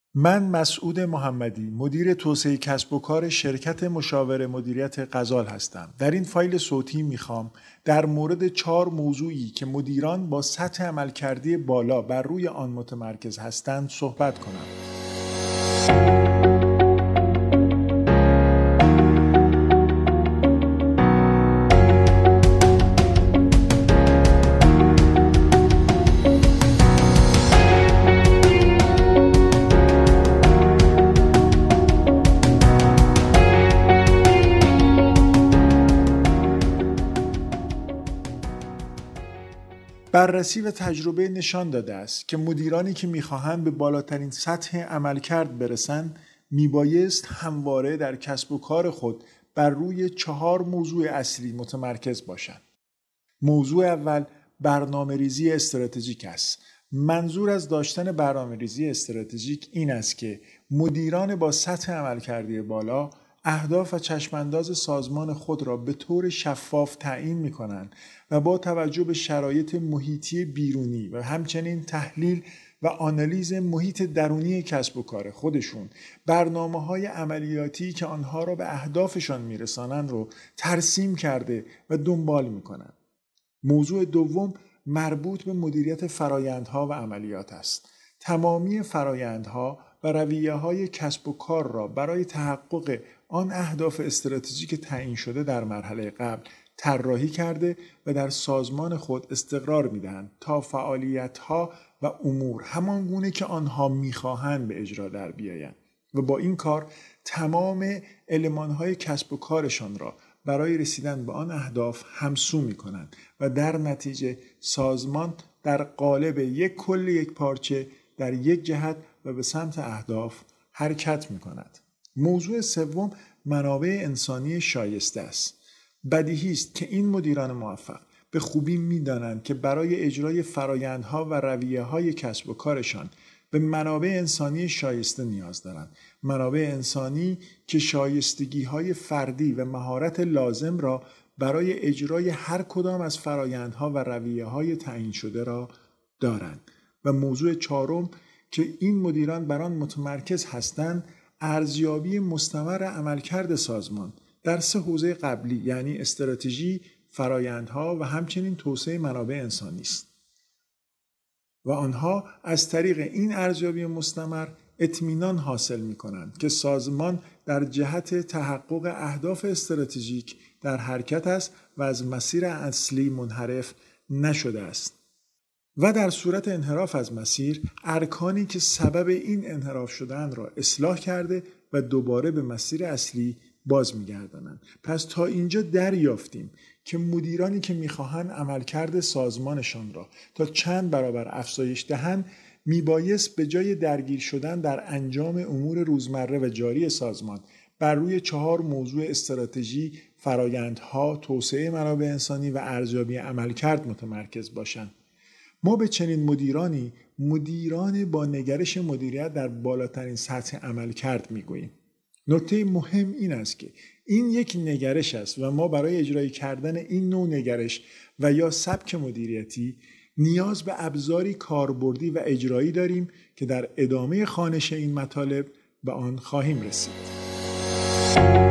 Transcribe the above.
من مسعود محمدی، مدیر توسعه کسب و کار شرکت مشاور مدیریت غزال هستم. در این فایل صوتی میخوام در مورد 4 موضوعی که مدیران با سطح عملکردی بالا بر روی آن متمرکز هستند صحبت کنم. بررسی و تجربه نشان داده است که مدیرانی که می‌خواهند به بالاترین سطح عملکرد برسند میبایست همواره در کسب و کار خود بر روی 4 موضوع اصلی متمرکز باشند. موضوع اول برنامه‌ریزی استراتژیک است. منظور از داشتن برنامه‌ریزی استراتژیک این است که مدیران با سطح عملکردی بالا اهداف و چشمانداز سازمان خود را به طور شفاف تعیین می‌کنند و با توجه به شرایط محیطی بیرونی و همچنین تحلیل و آنالیز محیط درونی کسب و کار خودشون برنامه‌های عملیاتی که آنها را به اهدافشان میرسانند رو ترسیم کرده و دنبال می‌کنند. موضوع دوم مربوط به مدیریت فرآیندها و عملیات است. تمامی فرآیندها و رویه‌های کسب و کار را برای تحقق آن اهداف استراتژیک تعیین شده در مرحله قبل طراحی کرده و در سازمان خود استقرار می‌دهند تا فعالیت‌ها و امور همان گونه که آنها می‌خواهند به اجرا در بیایند و با این کار تمام المان‌های کسب و کارشان را برای رسیدن به آن اهداف همسو می‌کنند و در نتیجه سازمان در قالب یک کل یک پارچه در یک جهت و به سمت اهداف حرکت می‌کند. موضوع سوم منابع انسانی شایسته است. بدیهی است که این مدیران موفق به خوبی می‌دانند که برای اجرای فرآیندها و رویه‌های کسب و کارشان به منابع انسانی شایسته نیاز دارند. منابع انسانی که شایستگی‌های فردی و مهارت لازم را برای اجرای هر کدام از فرآیندها و رویه‌های تعیین شده را دارند. و موضوع چهارم که این مدیران بر آن متمرکز هستند ارزیابی مستمر عملکرد سازمان در 3 حوزه قبلی یعنی استراتژی، فرآیندها و همچنین توسعه منابع انسانی است. و آنها از طریق این ارزیابی مستمر اطمینان حاصل می‌کنند که سازمان در جهت تحقق اهداف استراتژیک در حرکت است و از مسیر اصلی منحرف نشده است. و در صورت انحراف از مسیر ارکانی که سبب این انحراف شدن را اصلاح کرده و دوباره به مسیر اصلی باز می‌گردانند. پس تا اینجا دریافتیم که مدیرانی که می‌خواهند عملکرد سازمانشان را تا چند برابر افزایش دهند میبایست به جای درگیر شدن در انجام امور روزمره و جاری سازمان بر روی 4 موضوع استراتژی، فرآیندها، توسعه منابع انسانی و ارزیابی عملکرد متمرکز باشند. ما به چنین مدیران با نگرش مدیریت در بالاترین سطح عملکرد میگوییم. نکته مهم این است که این یک نگرش است و ما برای اجرای کردن این نوع نگرش و یا سبک مدیریتی نیاز به ابزاری کاربردی و اجرایی داریم که در ادامه خوانش این مطالب به آن خواهیم رسید.